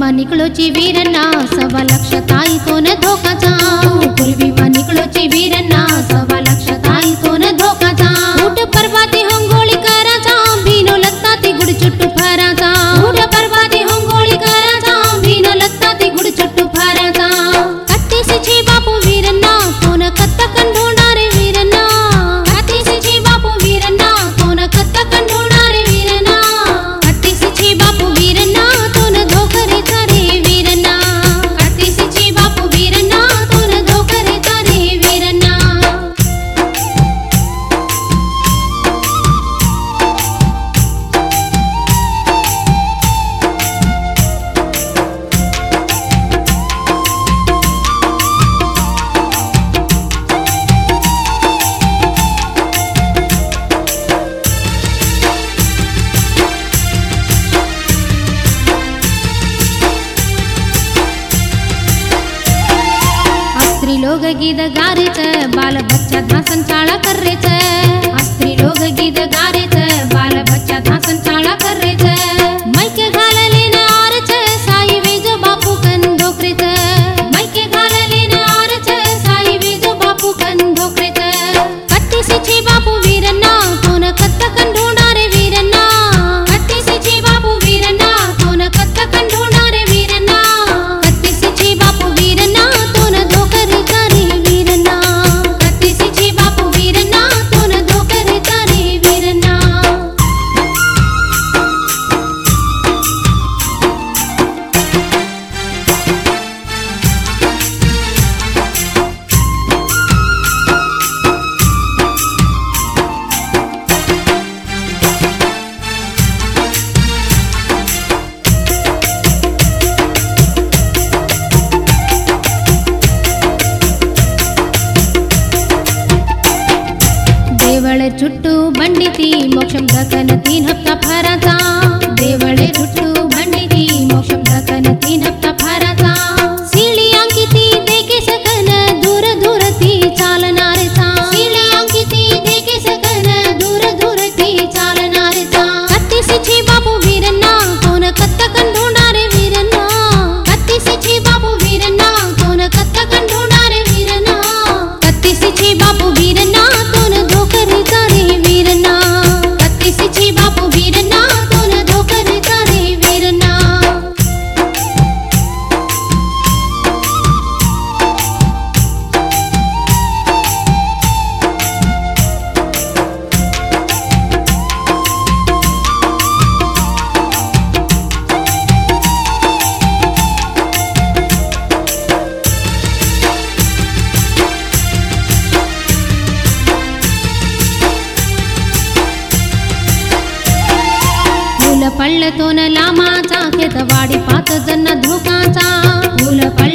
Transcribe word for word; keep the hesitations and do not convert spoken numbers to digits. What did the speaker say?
निकलोची वीरण्णा सव्वा लक्ष ताईतोन धोकाचा पूर्वी निकलोची वीरण्णा सव्वा लक्ष ताईतोन धोकाचा ऊट पर्वाती होंगोळी कराचा भीनो लत्ता ती गुड चुट्टू फराचा ऊट पर्वाती होंगोळी कराचा भीनो लत्ता ती गुड चुट्टू फराचा कत्तीसी छी बापू वीरण्णा कोण कत्त कंढोणारे वीरण्णा कत्तीसी छी बापू वीरण्णा कोण कत्त कंढोणारे वीरण्णा कत्तीसी छी बापू वीरण्णा तोन धोकरे तारे वीरण्णा कत्तीसी छी बापू वीरण्णा तोन धोकरे तारे वीरण्णा अस्त्री लोग गीत गारेच बाल बच्चा धासन चाळा करेच अस्त्री लोग गीत गारेच बाल बच्चा धासन चाळा करेच मैके घालले न आरच साई वेजो बापू कन धोकरेच मैके घालले न आरच साई वेजो बापू कन धोकरेच कत्तीसी छी बापू वीरण्णा कोण कत्त कंढोणारे वीरण्णा कत्तीसी छी बापू वीरण्णा कोण कत्त कंढोणारे वीरण्णा कत्तीसी छी बापू वीरण्णा तोन धोकरे तारे वीरण्णा कत्तीसी छी बापू वीरण्णा तोन धोकरे तारे वीरण्णा देवळे चुट्टू बंडिती मोक्षम दकन तीन हप्ता फराचा देवळे चुट्टू बंडिती मोक्षम दकन तीन हप्ता फराचा सीळी अंकिती देके सकन दूर दूर ती चालणारेचा सीळी अंकिती देके सकन दूर दूर ती चालणारेचा कत्तीसी छी बापू वीरण्णा कोण कत्त कंढोणारे वीरण्णा कत्तीसी छी बापू वीरण्णा कोण कत्त कंढोणारे वीरण्णा कत्तीसी छी बापू वीरण्णा तोन धोकरे तारे वीरण्णा कत्तीसी छी बापू वीरण्णा तोन धोकरे तारे वीरण्णा फूल पडलं तोन लामाचा खेत वाडी पाच जण धोकाचा फूल पडलं